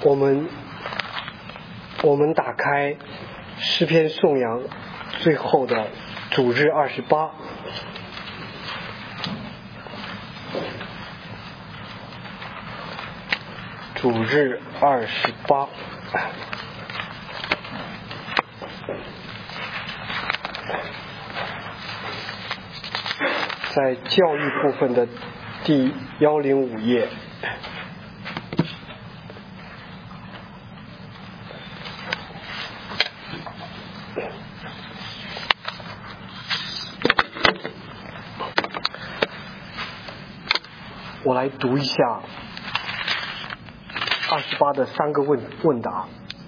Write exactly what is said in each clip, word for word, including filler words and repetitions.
我们我们打开诗篇颂扬最后的主日二十八，主日二十八，在教育部分的第一零五页。我来读一下二十八的三个问问答。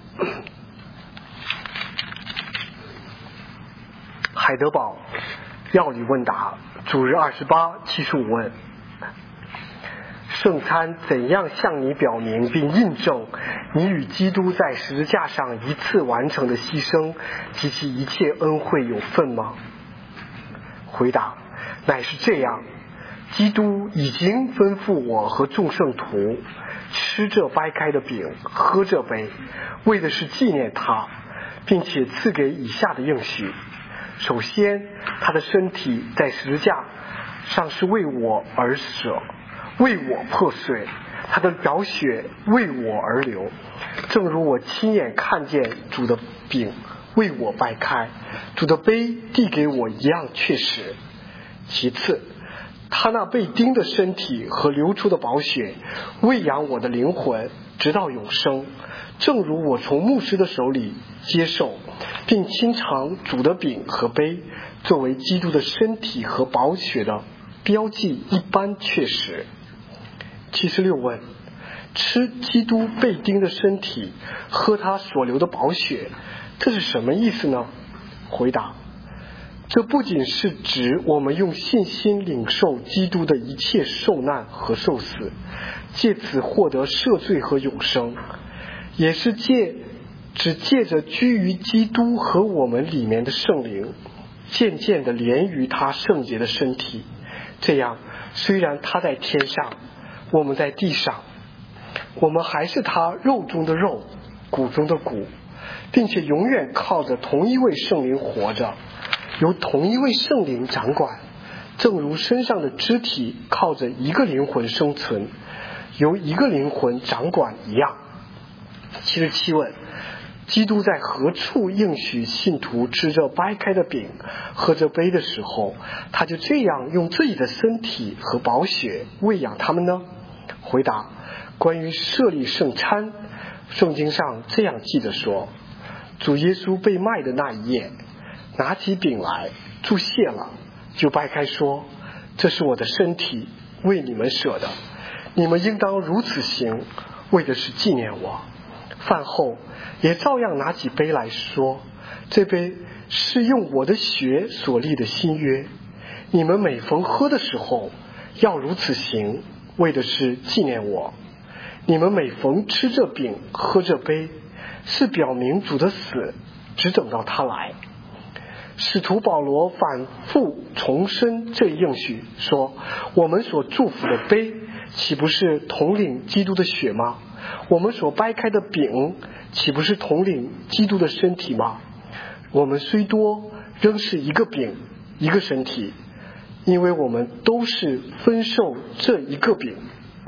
海德堡药理问答，主日二十八七十五问：圣餐怎样向你表明并印证你与基督在十字架上一次完成的牺牲及其一切恩惠有份吗？回答：乃是这样。基督已经吩咐我和众圣徒吃这掰开的饼，喝这杯，为的是纪念他，并且赐给以下的应许：首先，他的身体在十字架上是为我而舍，为我破碎，他的宝血为我而流，正如我亲眼看见主的饼为我掰开，主的杯递给我一样确实。其次，他那被钉的身体和流出的宝血喂养我的灵魂直到永生，正如我从牧师的手里接受并亲尝主的饼和杯作为基督的身体和宝血的标记一般确实。七十六问：吃基督被钉的身体，喝他所流的宝血，这是什么意思呢？回答：这不仅是指我们用信心领受基督的一切受难和受死，借此获得赦罪和永生，也是借只借着居于基督和我们里面的圣灵，渐渐地连于他圣洁的身体。这样，虽然他在天上，我们在地上，我们还是他肉中的肉，骨中的骨，并且永远靠着同一位圣灵活着，由同一位圣灵掌管，正如身上的肢体靠着一个灵魂生存，由一个灵魂掌管一样。七十七问：基督在何处应许信徒吃这掰开的饼，喝这杯的时候，他就这样用自己的身体和宝血喂养他们呢？回答：关于设立圣餐，圣经上这样记着说，主耶稣被卖的那一夜，拿起饼来，祝谢了，就掰开说：这是我的身体，为你们舍的，你们应当如此行，为的是纪念我。饭后也照样拿起杯来说：这杯是用我的血所立的新约，你们每逢喝的时候要如此行，为的是纪念我。你们每逢吃这饼喝这杯，是表明主的死只等到他来。使徒保罗反复重申这一应许，说：我们所祝福的杯，岂不是统领基督的血吗？我们所掰开的饼，岂不是统领基督的身体吗？我们虽多，仍是一个饼，一个身体，因为我们都是分受这一个饼。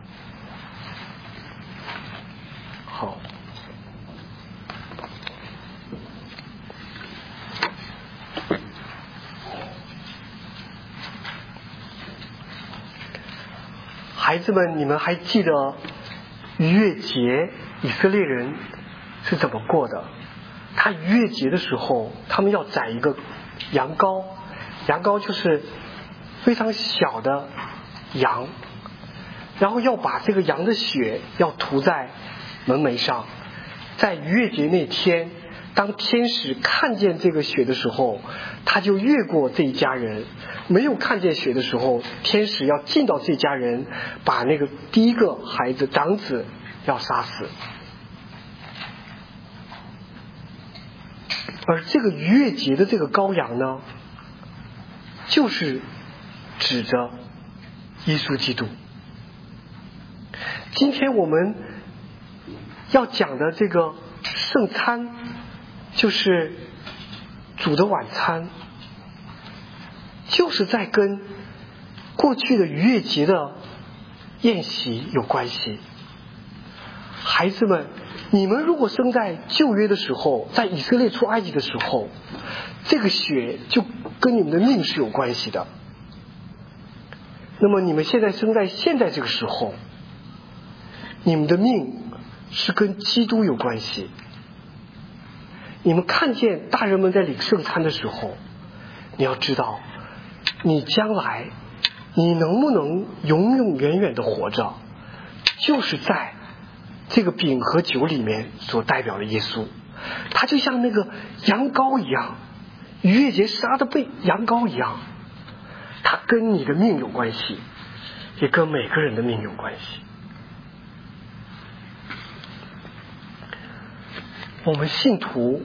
好，孩子们，你们还记得逾越节以色列人是怎么过的？他逾越节的时候，他们要宰一个羊羔，羊羔就是非常小的羊，然后要把这个羊的血要涂在门楣上。在逾越节那天，当天使看见这个血的时候，他就越过这一家人；没有看见血的时候，天使要进到这家人，把那个第一个孩子长子要杀死。而这个逾越节的这个羔羊呢，就是指着耶稣基督。今天我们要讲的这个圣餐，就是主的晚餐，就是在跟过去的逾越节的宴席有关系。孩子们，你们如果生在旧约的时候，在以色列出埃及的时候，这个血就跟你们的命是有关系的。那么你们现在生在现在这个时候，你们的命是跟基督有关系。你们看见大人们在领圣餐的时候，你要知道，你将来你能不能永永远远的活着，就是在这个饼和酒里面所代表的耶稣。他就像那个羊羔一样，逾越节杀的被羊羔一样，他跟你的命有关系，也跟每个人的命有关系。我们信徒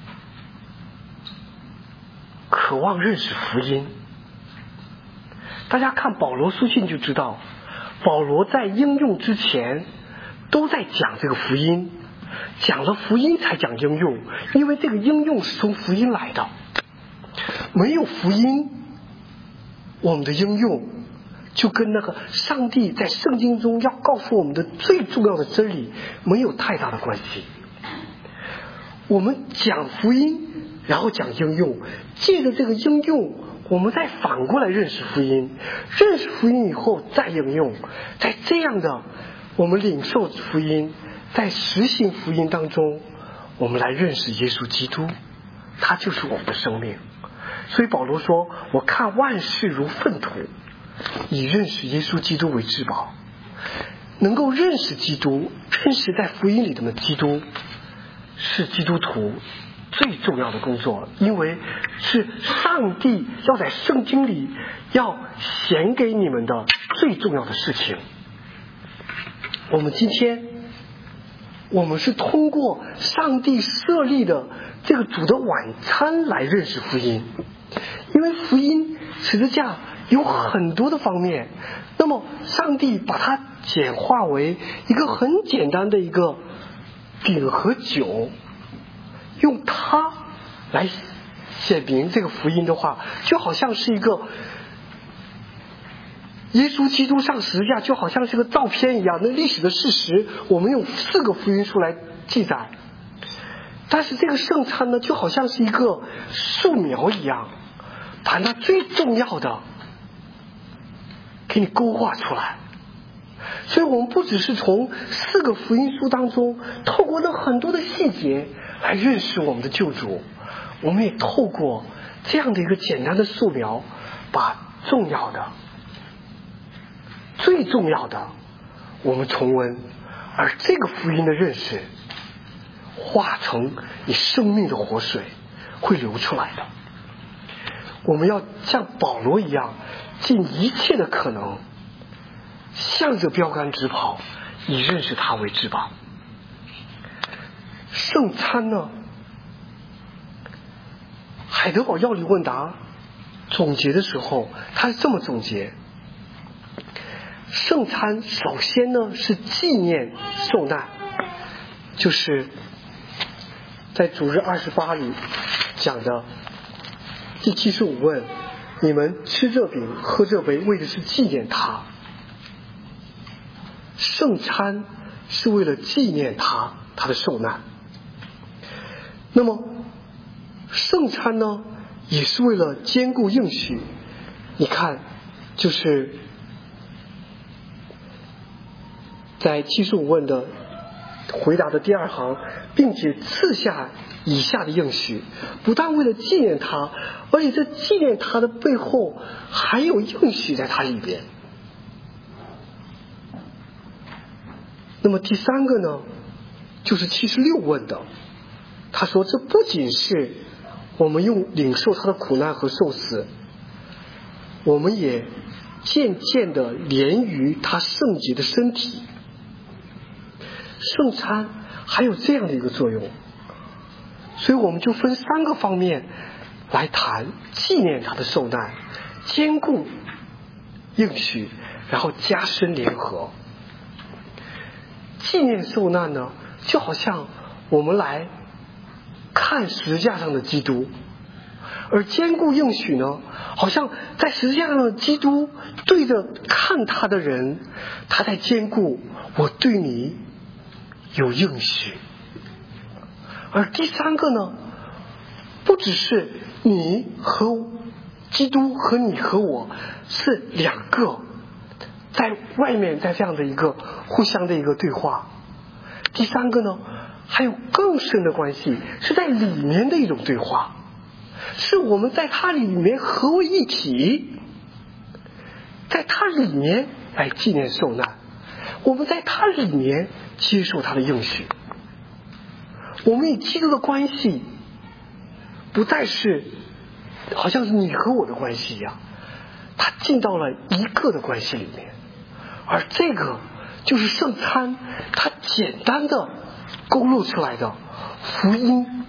渴望认识福音，大家看保罗书信就知道，保罗在应用之前都在讲这个福音，讲了福音才讲应用，因为这个应用是从福音来的。没有福音，我们的应用就跟那个上帝在圣经中要告诉我们的最重要的真理没有太大的关系。我们讲福音，然后讲应用，借着这个应用，我们再反过来认识福音，认识福音以后再应用，在这样的我们领受福音，在实行福音当中，我们来认识耶稣基督，他就是我们的生命。所以保罗说，我看万事如粪土，以认识耶稣基督为至宝。能够认识基督，认识在福音里的基督，是基督徒最重要的工作，因为是上帝要在圣经里要显给你们的最重要的事情。我们今天我们是通过上帝设立的这个主的晚餐来认识福音，因为福音十字架有很多的方面，那么上帝把它简化为一个很简单的一个饼和酒，用它来显明这个福音的话，就好像是一个耶稣基督上十字架，就好像是个照片一样，那历史的事实我们用四个福音书来记载。但是这个圣餐呢，就好像是一个树苗一样，把那最重要的给你勾画出来。所以我们不只是从四个福音书当中透过那很多的细节来认识我们的救主，我们也透过这样的一个简单的素描，把重要的最重要的我们重温，而这个福音的认识化成你生命的活水，会流出来的。我们要像保罗一样，尽一切的可能向着标杆直跑，以认识他为至宝。圣餐呢，海德堡要理问答总结的时候，他是这么总结：圣餐首先呢是纪念受难，就是在主日二十八里讲的第七十五问，你们吃这饼喝这杯为的是纪念他。圣餐是为了纪念他他的受难。那么圣餐呢也是为了坚固应许。你看，就是在七十五问的回答的第二行，并且赐下以下的应许，不但为了纪念他，而且这纪念他的背后还有应许在他里边。那么第三个呢，就是七十六问的，他说这不仅是我们用领受他的苦难和受死，我们也渐渐的连于他圣洁的身体。圣餐还有这样的一个作用，所以我们就分三个方面来谈：纪念他的受难，坚固应许，然后加深联合。纪念受难呢， 就好像我们来看十字架上的基督，而坚固应许呢，好像在十字架上的基督对着看他的人，他在坚固我对你有应许。而第三个呢，不只是你和基督和你和我是两个在外面在这样的一个互相的一个对话，第三个呢还有更深的关系，是在里面的一种对话，是我们在它里面合为一体，在它里面来纪念受难，我们在它里面接受他的应许，我们与基督的关系不再是好像是你和我的关系一样，它进到了一个的关系里面。而这个就是圣餐它简单的勾勒出来的福音、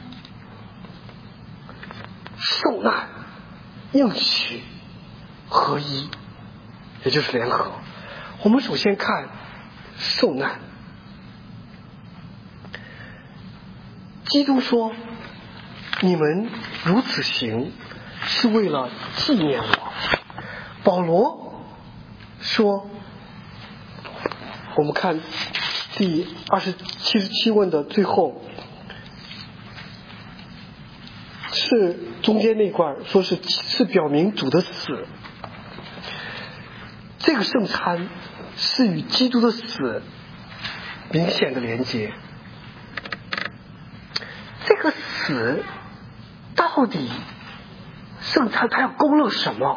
受难、应许合一，也就是联合。我们首先看受难。基督说你们如此行是为了纪念我。保罗说，我们看第二十七十七问的最后，是中间那块说是是表明主的死，这个圣餐是与基督的死明显的连接。这个死到底圣餐它要勾勒什么？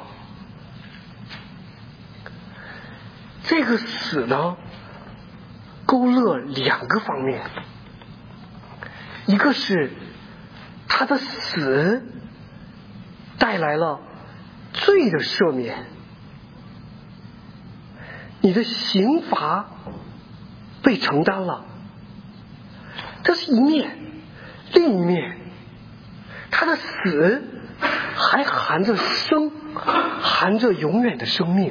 这个死呢，勾勒两个方面，一个是他的死带来了罪的赦免，你的刑罚被承担了，这是一面。另一面，他的死还含着生，含着永远的生命，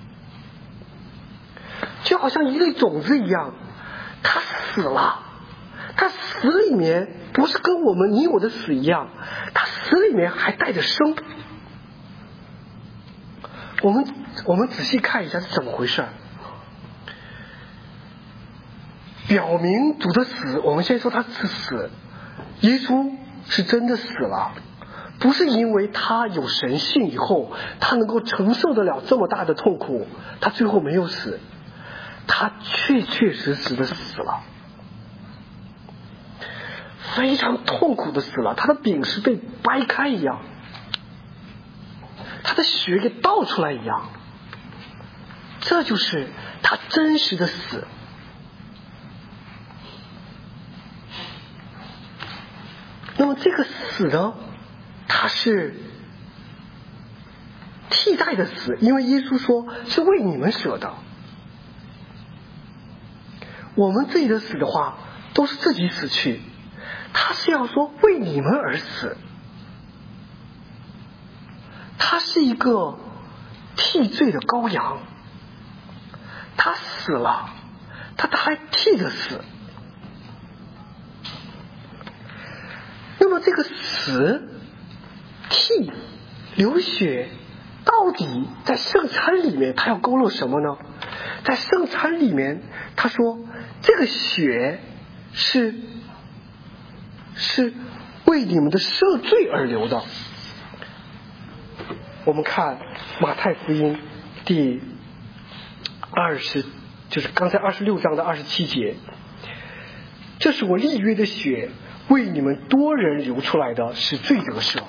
就好像一粒种子一样，他死了，他死里面不是跟我们你我的死一样，他死里面还带着生。我们我们仔细看一下是怎么回事。表明主的死，我们先说他是死，耶稣是真的死了，不是因为他有神性以后他能够承受得了这么大的痛苦，他最后没有死，他确确实实的死了，非常痛苦的死了，他的饼是被掰开一样，他的血给倒出来一样，这就是他真实的死。那么这个死呢，它是替代的死，因为耶稣说是为你们舍的。我们自己的死的话都是自己死去，他是要说为你们而死，他是一个替罪的羔羊，他死了，他他还替着死。那么这个死、替、流血，到底在圣餐里面它要勾勒什么呢？在圣餐里面他说这个血是是为你们的赦罪而流的。我们看马太福音第二十，就是刚才二十六章的二十七节，这是我立约的血，为你们多人流出来的，使罪得赦。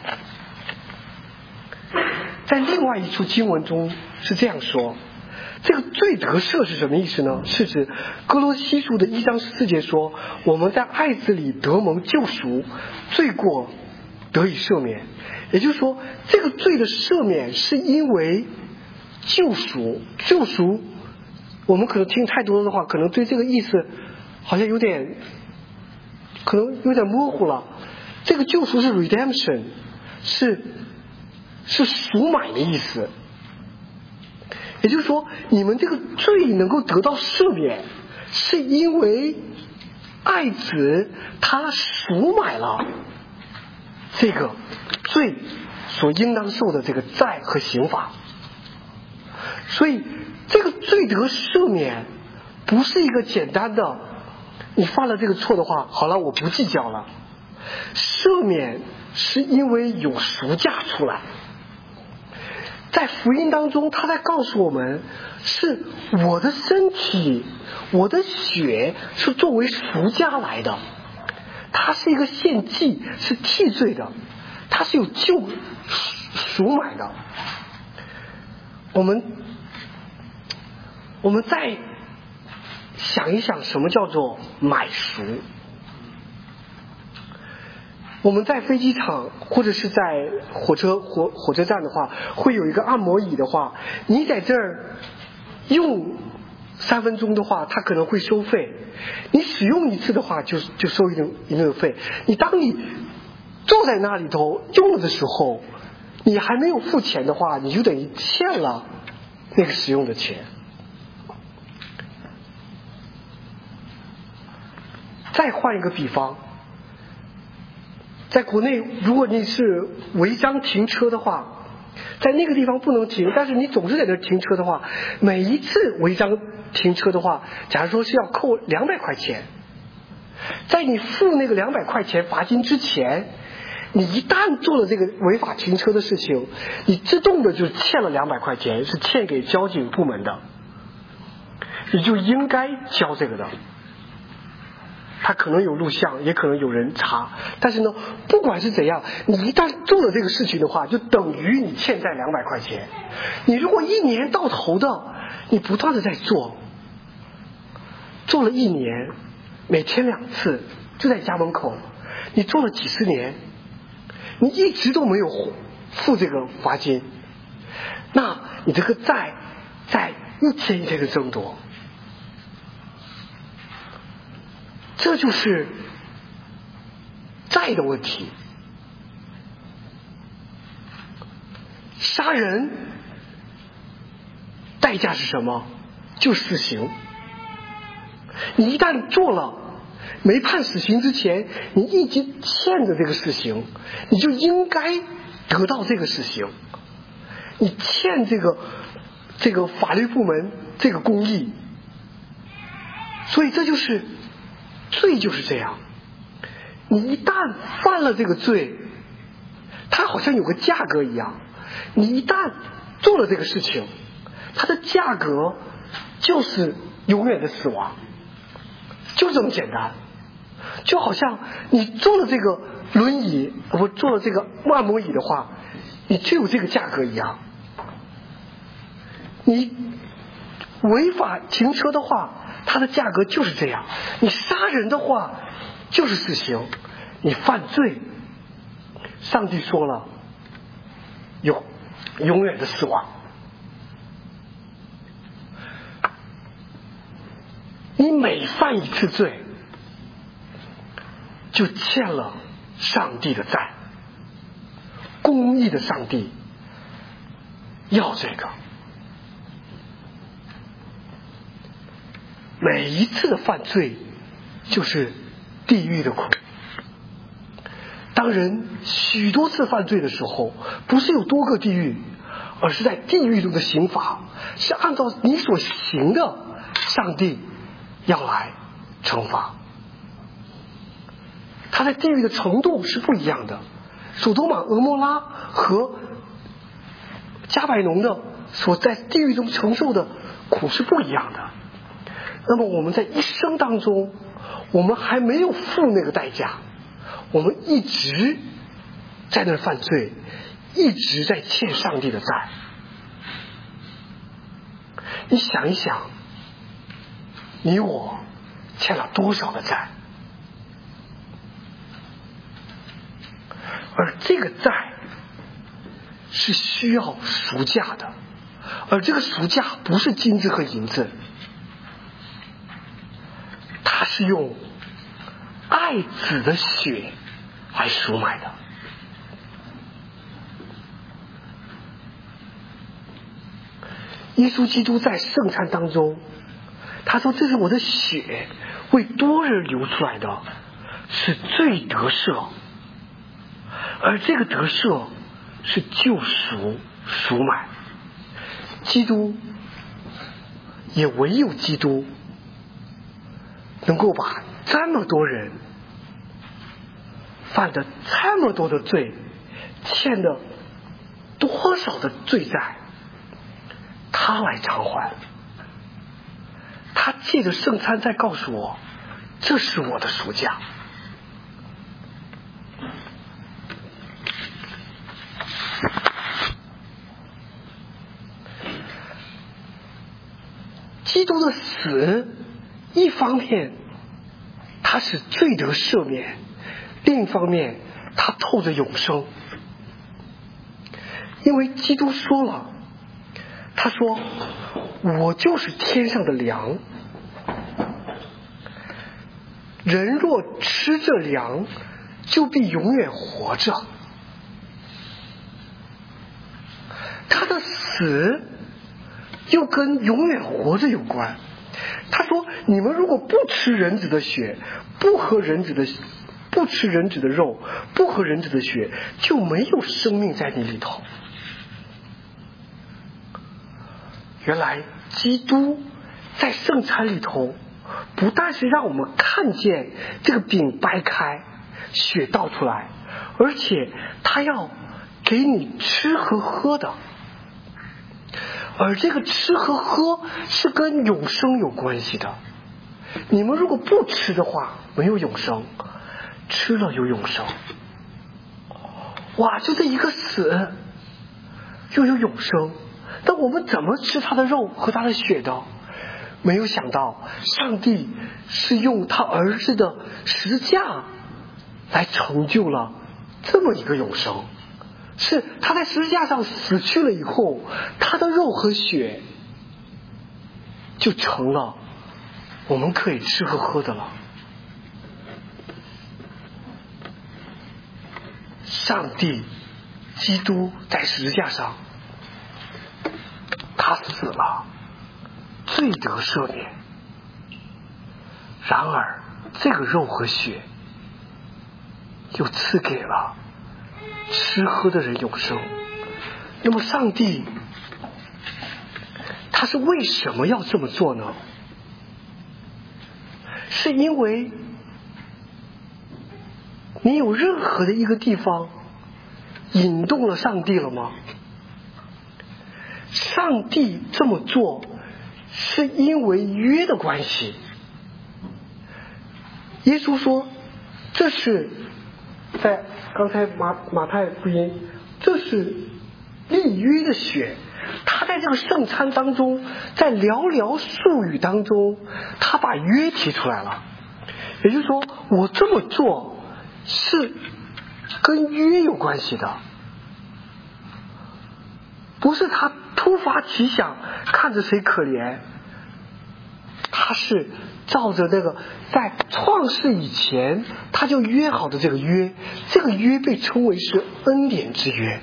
在另外一处经文中是这样说，这个罪得赦是什么意思呢？是指哥罗西书的一章十四节说，我们在爱子里得蒙救赎，罪过得以赦免。也就是说，这个罪的赦免是因为救赎。救赎我们可能听太多的话，可能对这个意思好像有点可能有点模糊了。这个救赎是 redemption， 是是赎买的意思。也就是说，你们这个罪能够得到赦免，是因为爱子他赎买了这个罪所应当受的这个债和刑罚。所以这个罪得赦免不是一个简单的你犯了这个错的话，好了，我不计较了。赦免是因为有赎价出来。在福音当中，他在告诉我们，是我的身体，我的血是作为赎价来的，它是一个献祭，是替罪的，它是有救赎买的。我们我们再想一想，什么叫做买赎？我们在飞机场或者是在火车火火车站的话，会有一个按摩椅的话，你在这儿用三分钟的话，它可能会收费；你使用一次的话，就就收一定一定的费。你当你坐在那里头用的时候，你还没有付钱的话，你就等于欠了那个使用的钱。再换一个比方，在国内，如果你是违章停车的话，在那个地方不能停，但是你总是在那停车的话，每一次违章停车的话，假如说是要扣两百块钱，在你付那个两百块钱罚金之前，你一旦做了这个违法停车的事情，你自动的就欠了两百块钱，是欠给交警部门的，你就应该交这个的。他可能有录像，也可能有人查，但是呢，不管是怎样，你一旦做了这个事情的话，就等于你欠债两百块钱。你如果一年到头的，你不断的在做，做了一年，每天两次，就在家门口，你做了几十年，你一直都没有付这个罚金，那你这个债在一天一天的增多。这就是债的问题。杀人代价是什么？就死刑。你一旦做了，没判死刑之前，你一直欠着这个死刑，你就应该得到这个死刑。你欠这个这个法律部门这个公义。所以这就是罪，就是这样。你一旦犯了这个罪，它好像有个价格一样，你一旦做了这个事情，它的价格就是永远的死亡，就这么简单。就好像你坐了这个轮椅，我坐了这个按摩椅的话，你就有这个价格一样。你违法停车的话，它的价格就是这样。你杀人的话就是死刑，你犯罪，上帝说了有永远的死亡。你每犯一次罪就欠了上帝的债，公义的上帝要这个。每一次的犯罪就是地狱的苦。当人许多次犯罪的时候，不是有多个地狱，而是在地狱中的刑罚是按照你所行的，上帝要来惩罚。他在地狱的程度是不一样的，索多玛、俄摩拉和加百农的所在地狱中承受的苦是不一样的。那么我们在一生当中，我们还没有付那个代价，我们一直在那犯罪，一直在欠上帝的债。你想一想，你我欠了多少的债？而这个债是需要赎价的，而这个赎价不是金子和银子，它是用爱子的血来赎买的。耶稣基督在圣餐当中，他说：“这是我的血， 为多人流出来的是罪得赦，而这个得赦是救赎赎买。基督也唯有基督能够把这么多人犯的这么多的罪，欠的多少的罪债，他来偿还。他借着圣餐在告诉我，这是我的赎价。基督的死，一方面他是罪得赦免，另一方面他透着永生。因为基督说了，他说我就是天上的粮，人若吃这粮，就必永远活着。他的死又跟永远活着有关。他说你们如果不吃人子的血，不喝人子的不吃人子的肉，不喝人子的血，就没有生命在你里头。原来基督在圣餐里头不但是让我们看见这个饼掰开，血倒出来，而且他要给你吃和喝的。而这个吃和喝是跟永生有关系的。你们如果不吃的话，没有永生；吃了有永生。哇，就这一个死又有永生。但我们怎么吃他的肉和他的血的？没有想到上帝是用他儿子的十字架来成就了这么一个永生。是他在十字架上死去了以后，他的肉和血就成了我们可以吃和喝的了。上帝基督在十字架上他死了，罪得赦免。然而这个肉和血又赐给了吃喝的人永生。那么上帝他是为什么要这么做呢？是因为你有任何的一个地方引动了上帝了吗？上帝这么做是因为约的关系。耶稣说，这是在刚才马马太福音，这是立约的血。他在这个圣餐当中，在寥寥数语当中，他把约提出来了。也就是说，我这么做是跟约有关系的，不是他突发奇想看着谁可怜，他是照着那个在创世以前他就约好的这个约。这个约被称为是恩典之约。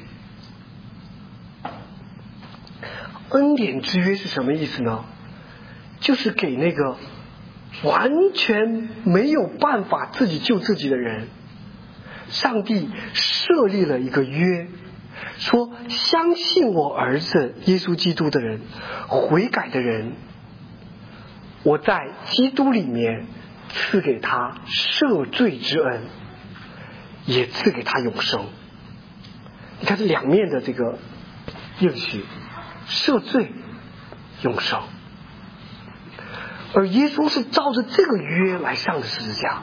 恩典之约是什么意思呢？就是给那个完全没有办法自己救自己的人，上帝设立了一个约，说相信我儿子耶稣基督的人，悔改的人，我在基督里面赐给他赦罪之恩，也赐给他永生。你看这两面的这个应许，赦罪永生。而耶稣是照着这个约来上的十字架，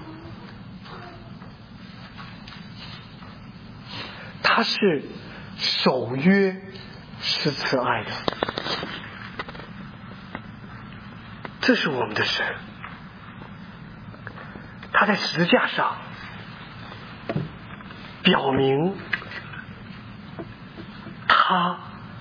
他是守约是慈爱的。这是我们的神，他在十字架上表明他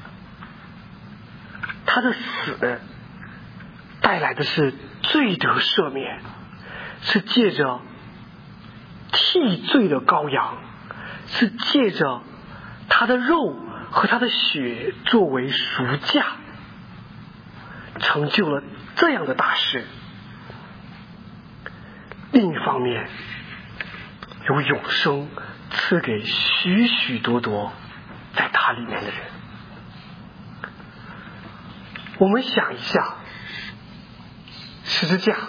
他的死带来的是罪得赦免，是借着替罪的羔羊，是借着他的肉和他的血作为赎价，成就了这样的大事。 另一方面有永生赐给许许多多在他里面的人。我们想一下，十字架，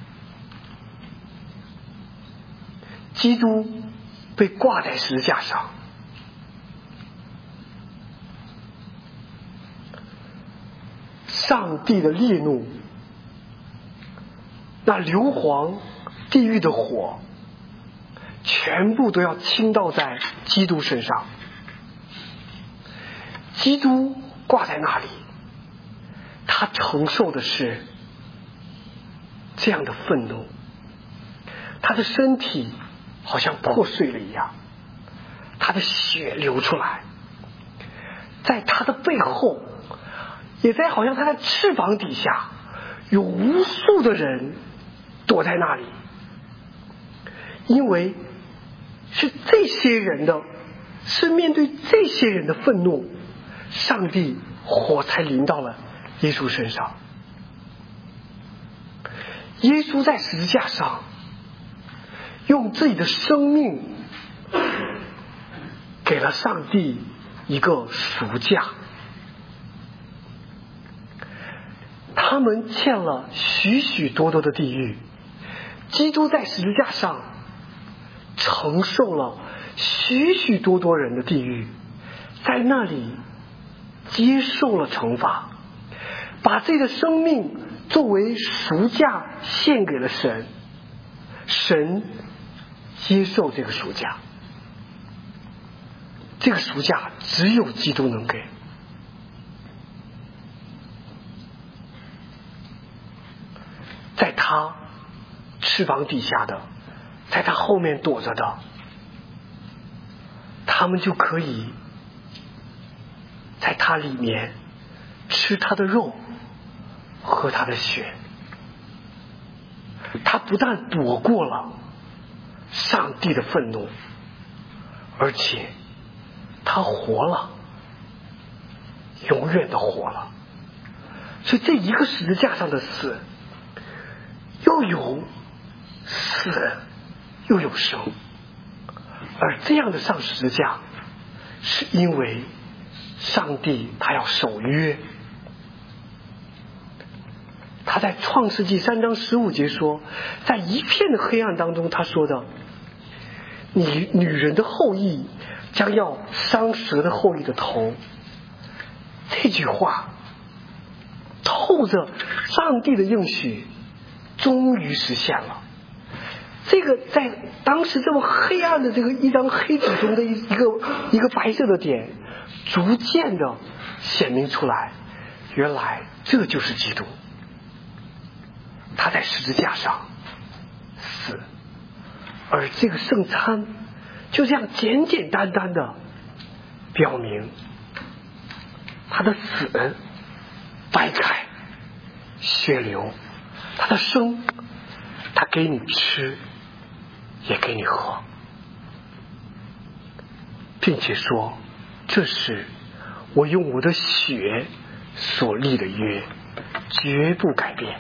基督被挂在十字架上，上帝的烈怒，那硫磺地狱的火全部都要倾倒在基督身上。基督挂在那里，他承受的是这样的愤怒，他的身体好像破碎了一样，他的血流出来，在他的背后，也在好像他的翅膀底下，有无数的人躲在那里，因为是这些人的，是面对这些人的愤怒，上帝火才临到了耶稣身上。耶稣在十字架上用自己的生命给了上帝一个赎价，他们欠了许许多多的地狱，基督在十字架上承受了许许多多人的地狱，在那里接受了惩罚，把自己的生命作为赎价献给了神，神接受这个赎价，这个赎价只有基督能给。在他翅膀底下的，在他后面躲着的，他们就可以在他里面吃他的肉，喝他的血。他不但躲过了上帝的愤怒，而且他活了，永远的活了。所以这一个十字架上的死，又有死又有生，而这样的上十字架，是因为上帝他要守约。他在创世纪三章十五节说，在一片的黑暗当中，他说的，你女人的后裔将要伤蛇的后裔的头。这句话透着上帝的应许终于实现了。这个在当时这么黑暗的这个一张黑纸中的一个一个白色的点，逐渐的显明出来，原来这就是基督，他在十字架上死，而这个圣餐就这样简简单单的表明他的死，掰开血流，他的生，他给你吃也给你喝，并且说，这是我用我的血所立的约，绝不改变。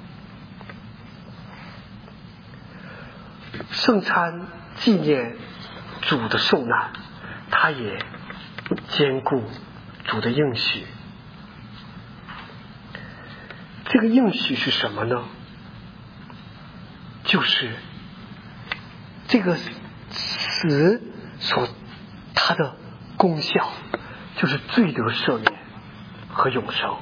圣餐纪念主的受难，他也兼顾主的应许。这个应许是什么呢？就是这个死所它的功效，就是罪得赦免和永生。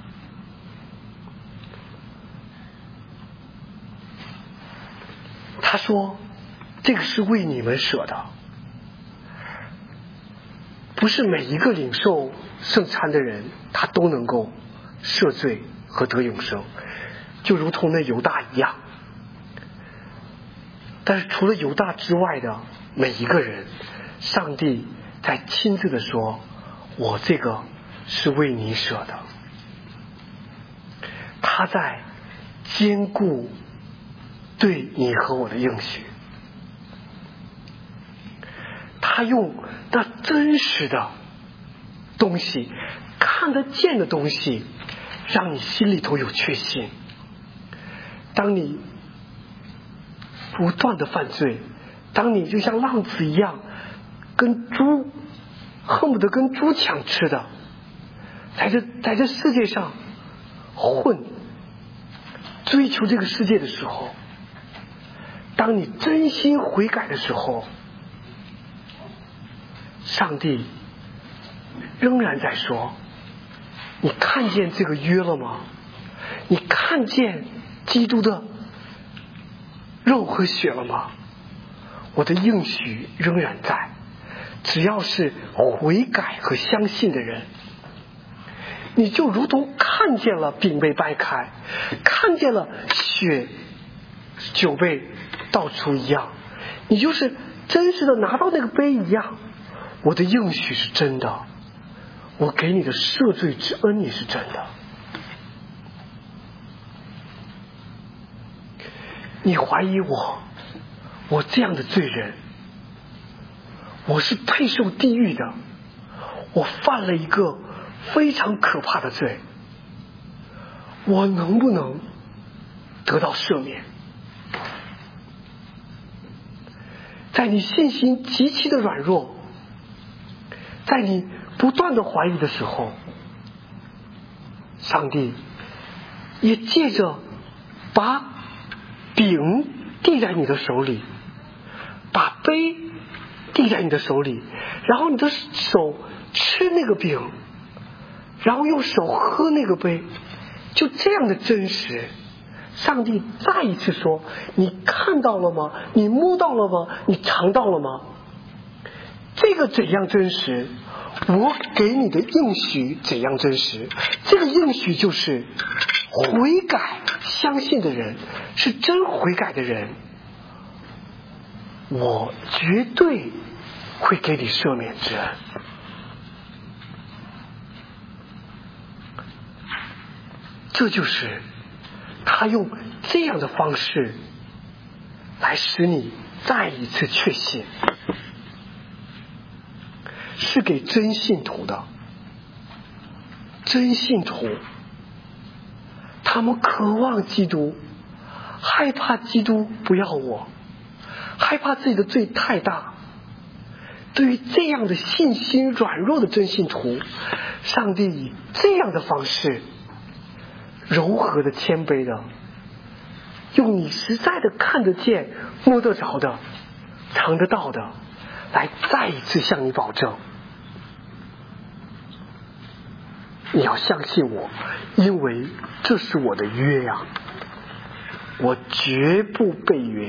他说这个是为你们舍的，不是每一个领受圣餐的人他都能够赦罪和得永生，就如同那犹大一样。但是除了犹大之外的每一个人，上帝在亲自的说，我这个是为你舍的。他在兼顾对你和我的应许，他用那真实的东西，看得见的东西，让你心里头有确信。当你不断的犯罪，当你就像浪子一样，跟猪恨不得跟猪抢吃的，在这在这世界上混，追求这个世界的时候，当你真心悔改的时候，上帝仍然在说，你看见这个约了吗？你看见基督的肉和血了吗？我的应许仍然在，只要是悔改和相信的人，你就如同看见了饼被掰开，看见了血酒被倒出一样，你就是真实的拿到那个杯一样。我的应许是真的，我给你的赦罪之恩也是真的。你怀疑我，我这样的罪人，我是配受地狱的，我犯了一个非常可怕的罪，我能不能得到赦免？在你信心极其的软弱，在你不断的怀疑的时候，上帝也借着把饼递在你的手里，把杯递在你的手里，然后你的手吃那个饼，然后用手喝那个杯，就这样的真实。上帝再一次说，你看到了吗？你摸到了吗？你尝到了吗？这个怎样真实？我给你的应许怎样真实？这个应许就是悔改相信的人，是真悔改的人，我绝对会给你赦免之恩。这就是他用这样的方式来使你再一次确信，是给真信徒的。真信徒他们渴望基督，害怕基督不要我，害怕自己的罪太大。对于这样的信心软弱的真信徒，上帝以这样的方式柔和的谦卑的，用你实在的看得见摸得着的尝得到的来再一次向你保证，你要相信我，因为这是我的约呀、啊，我绝不背约，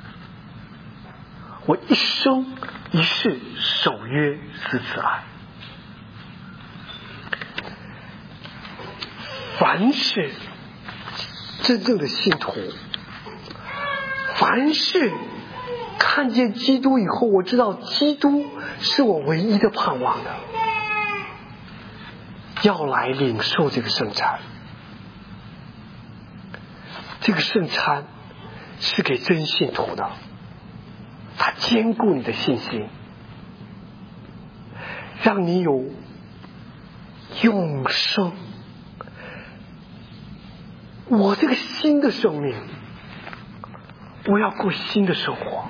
我一生一世守约死此爱。凡是真正的信徒，凡是看见基督以后，我知道基督是我唯一的盼望的，要来领受这个圣餐。这个圣餐是给真信徒的，它坚固你的信心，让你有永生。我这个新的生命，我要过新的生活。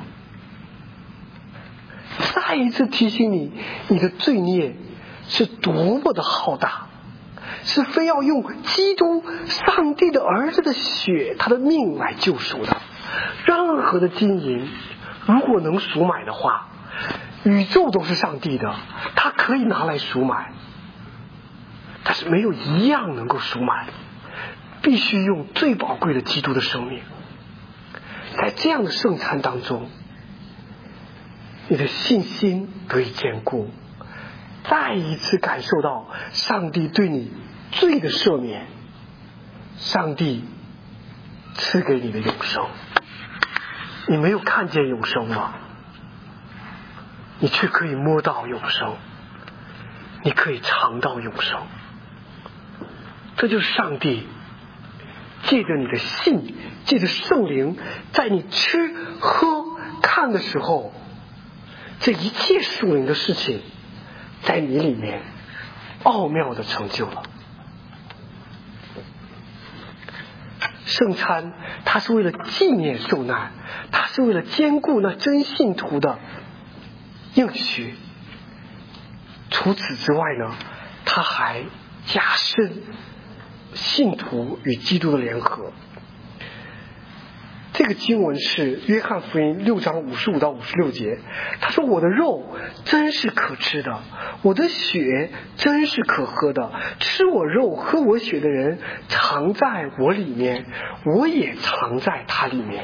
再一次提醒你，你的罪孽是多么的浩大，是非要用基督上帝的儿子的血，他的命来救赎的。任何的金银如果能赎买的话，宇宙都是上帝的，他可以拿来赎买，但是没有一样能够赎买，必须用最宝贵的基督的生命。在这样的圣餐当中，你的信心得以坚固，再一次感受到上帝对你罪的赦免，上帝赐给你的永生。你没有看见永生吗？你却可以摸到永生，你可以尝到永生。这就是上帝借着你的信，借着圣灵，在你吃喝看的时候，这一切属灵的事情在你里面奥妙的成就了。 圣餐它是为了纪念受难，它是为了兼顾那真信徒的应许。除此之外呢，它还加深信徒与基督的联合。这个经文是约翰福音六章五十五到五十六节，他说：“我的肉真是可吃的，我的血真是可喝的。吃我肉喝我血的人，藏在我里面，我也藏在他里面。”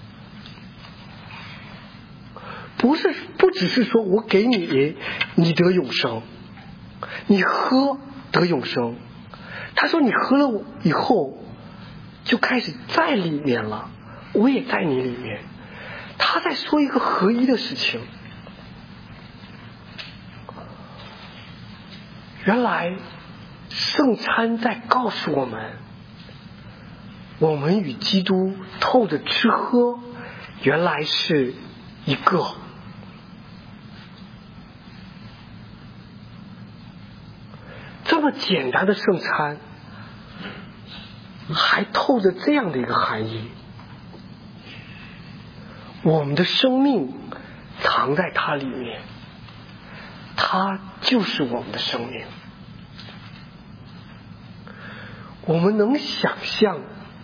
不是，不只是说我给你，你得永生，你喝得永生。他说你喝了以后，就开始在里面了。我也在你里面。他在说一个合一的事情。原来圣餐在告诉我们，我们与基督透着吃喝原来是一个。这么简单的圣餐还透着这样的一个含义，我们的生命藏在它里面，它就是我们的生命。我们能想象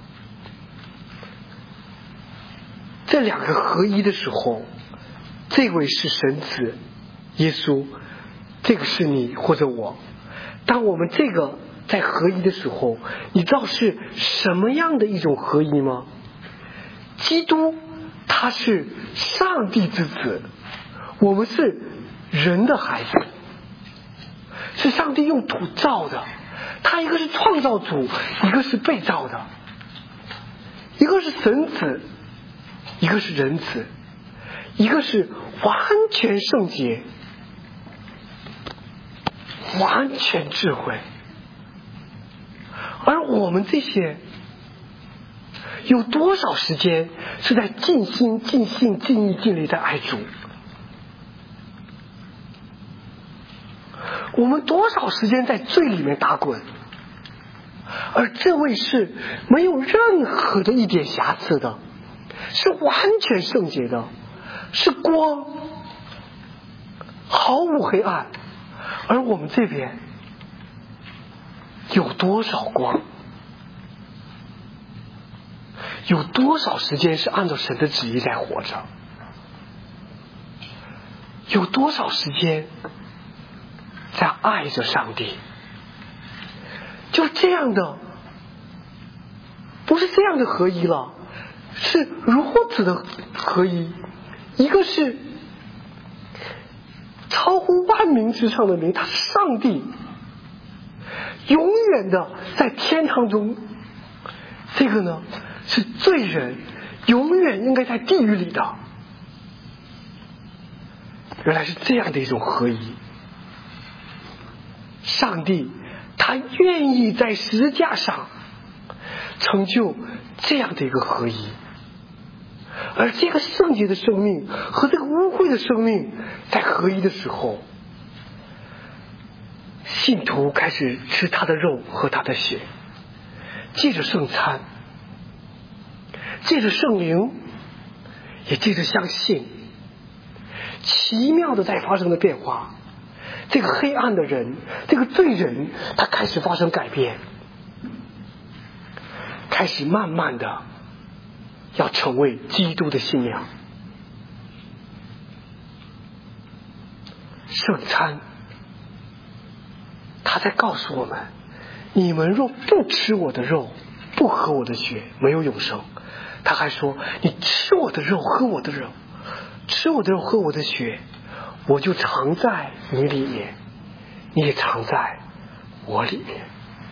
这两个合一的时候，这位是神子耶稣，这个是你或者我。当我们这个在合一的时候，你知道是什么样的一种合一吗？基督他是上帝之子，我们是人的孩子，是上帝用土造的。他一个是创造主，一个是被造的，一个是神子，一个是人子，一个是完全圣洁，完全智慧。而我们这些有多少时间是在尽心尽性尽意尽力在爱主？我们多少时间在罪里面打滚？而这位是没有任何的一点瑕疵的，是完全圣洁的，是光，毫无黑暗。而我们这边有多少光？有多少时间是按照神的旨意在活着？有多少时间在爱着上帝？就这样的，不是这样的合一了，是如此的合一。一个是超乎万民之上的名，他是上帝，永远的在天堂中。这个呢是罪人，永远应该在地狱里的。原来是这样的一种合一。上帝他愿意在十字架上成就这样的一个合一，而这个圣洁的生命和这个污秽的生命在合一的时候，信徒开始吃他的肉和他的血，借着圣餐，借着圣灵，也借着相信，奇妙的在发生的变化。这个黑暗的人，这个罪人，他开始发生改变，开始慢慢的要成为基督的信仰。圣餐他在告诉我们，你们若不吃我的肉，不喝我的血，没有永生。他还说，你吃我的肉，喝我的肉，吃我的肉，喝我的血，我就藏在你里面，你也藏在我里面。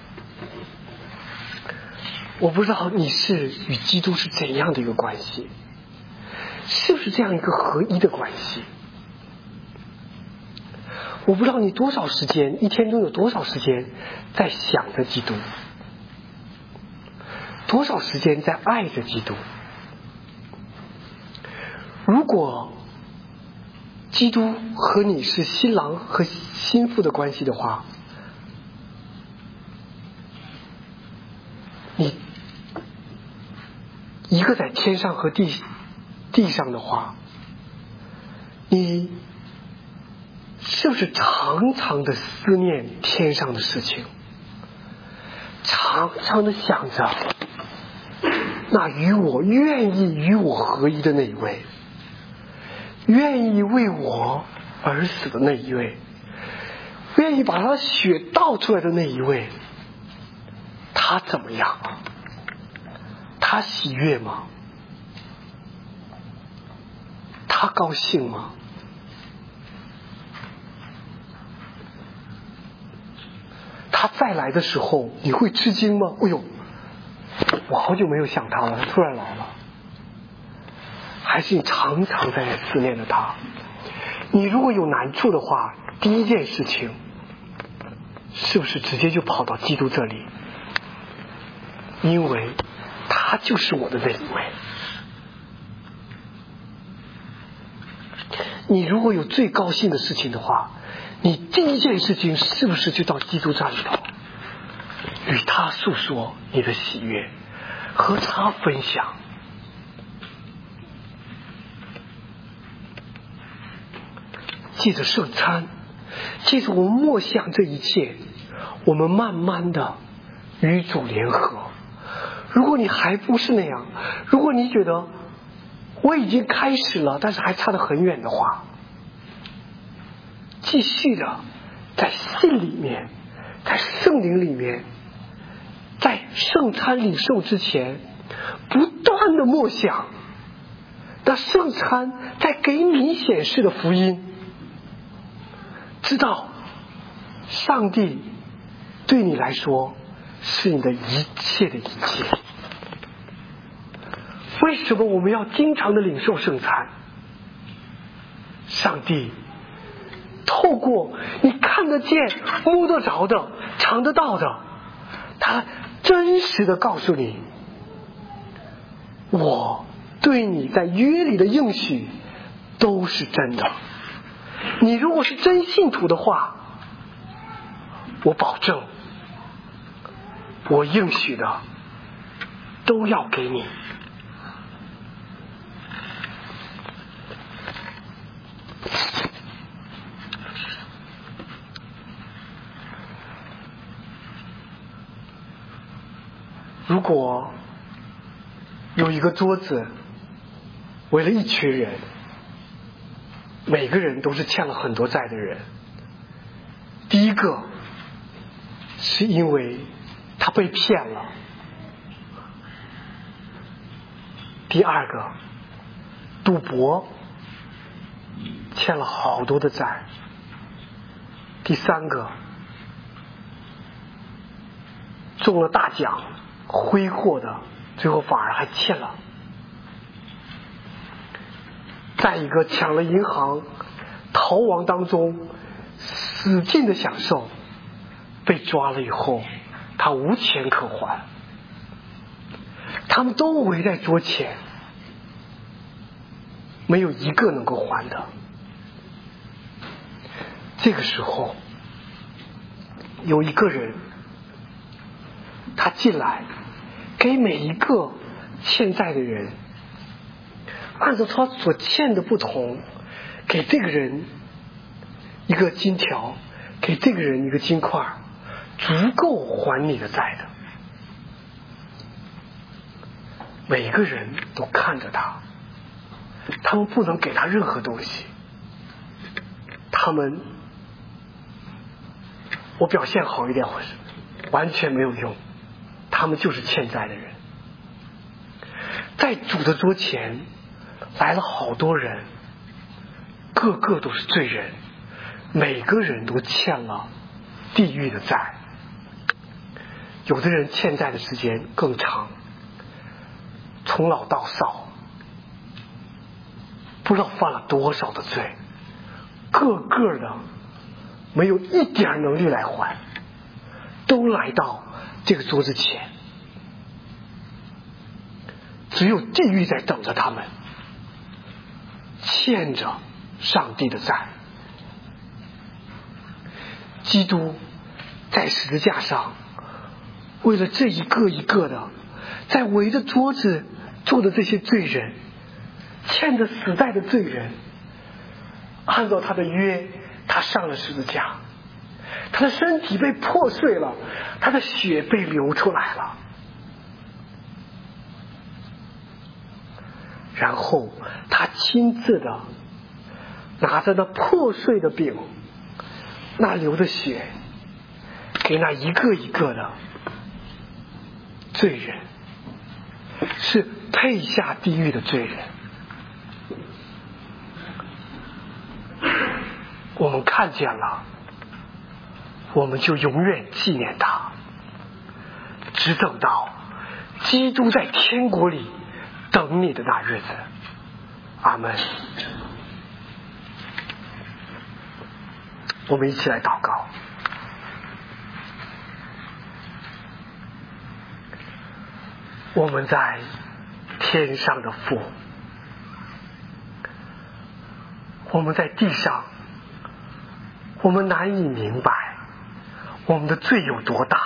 我不知道你是与基督是怎样的一个关系，是不是这样一个合一的关系？我不知道你多少时间，一天中有多少时间在想着基督，多少时间在爱着基督。如果基督和你是新郎和新妇的关系的话，你一个在天上和地地上的话，你是不是常常的思念天上的事情，常常的想着那与我愿意与我合一的那一位，愿意为我而死的那一位，愿意把他的血倒出来的那一位，他怎么样？他喜悦吗？他高兴吗？他再来的时候你会吃惊吗？哎呦，我好久没有想他了，他突然来了。还是你常常在思念着他？你如果有难处的话，第一件事情是不是直接就跑到基督这里？因为他就是我的那一位。你如果有最高兴的事情的话，你第一件事情是不是就到基督这里头，与他诉说你的喜悦，和他分享？借着圣餐，借着我们默想这一切，我们慢慢的与主联合。如果你还不是那样，如果你觉得我已经开始了，但是还差得很远的话，继续的在信里面，在圣灵里面，在圣餐领受之前，不断的默想那圣餐在给你显示的福音，知道上帝对你来说是你的一切的一切。为什么我们要经常的领受圣餐？上帝透过你看得见、摸得着的、尝得到的，他真实的告诉你，我对你在约里的应许都是真的。你如果是真信徒的话，我保证我应许的都要给你。如果有一个桌子围了一群人，每个人都是欠了很多债的人，第一个是因为他被骗了，第二个赌博欠了好多的债，第三个中了大奖挥霍的，最后反而还欠了，再一个抢了银行，逃亡当中使劲的享受，被抓了以后他无钱可还。他们都围在桌前，没有一个能够还的。这个时候有一个人，他进来给每一个欠债的人，按照他所欠的不同，给这个人一个金条，给这个人一个金块，足够还你的债的。每个人都看着他，他们不能给他任何东西，他们我表现好一点或是完全没有用，他们就是欠债的人。在主的桌前来了好多人，个个都是罪人，每个人都欠了地狱的债。有的人欠债的时间更长，从老到少，不知道犯了多少的罪，个个的没有一点能力来还，都来到这个桌子前，只有地狱在等着他们，欠着上帝的债。基督在十字架上为了这一个一个的在围着桌子做的这些罪人，欠着死在的罪人，按照他的约，他上了十字架，他的身体被破碎了，他的血被流出来了，然后他亲自的拿着那破碎的饼，那流的血，给那一个一个的罪人，是配下地狱的罪人。我们看见了，我们就永远纪念他，只等到基督在天国里等你的那日子。阿们。我们一起来祷告。我们在天上的父，我们在地上，我们难以明白我们的罪有多大，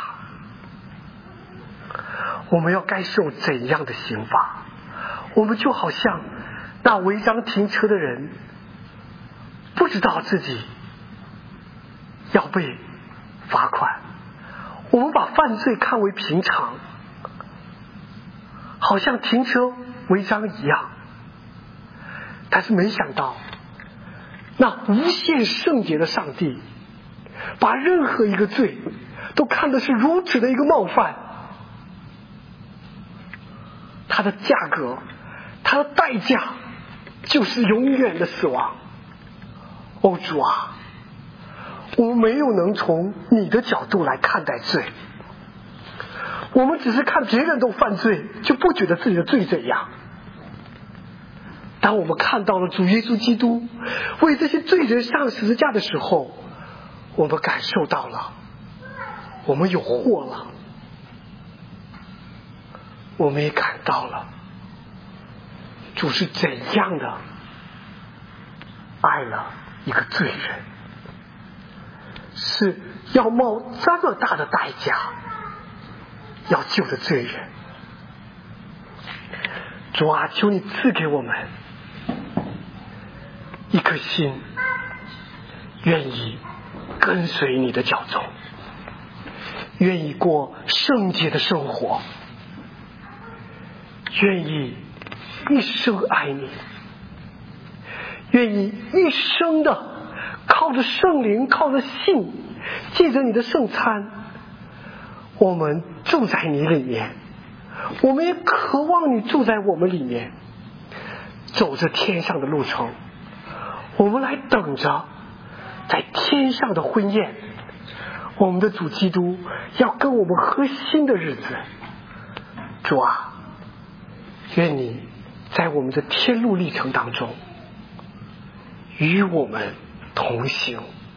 我们要该受怎样的刑罚。我们就好像那违章停车的人，不知道自己要被罚款，我们把犯罪看为平常，好像停车违章一样。但是没想到，那无限圣洁的上帝把任何一个罪都看的是如此的一个冒犯，它的价格，它的代价就是永远的死亡。哦主啊，我们没有能从你的角度来看待罪，我们只是看别人都犯罪，就不觉得自己的罪怎样。当我们看到了主耶稣基督为这些罪人上十字架的时候，我们感受到了，我们有祸了，我们也感到了主是怎样的爱了一个罪人，是要冒这么大的代价要救的罪人。主啊，求你赐给我们一颗心，愿意跟随你的脚踪，愿意过圣洁的生活，愿意一生爱你，愿意一生的靠着圣灵，靠着信，借着你的圣餐，我们住在你里面，我们也渴望你住在我们里面，走着天上的路程，我们来等着在天上的婚宴，我们的主基督要跟我们合新的日子。主啊，愿你在我们的天路历程当中与我们同行，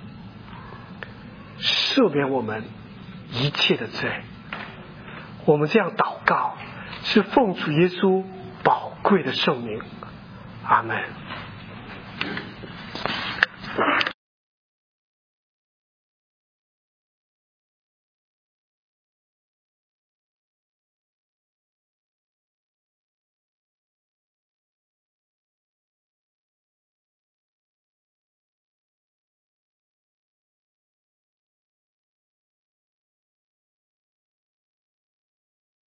赦免我们一切的罪。我们这样祷告，是奉主耶稣宝贵的圣名。阿们。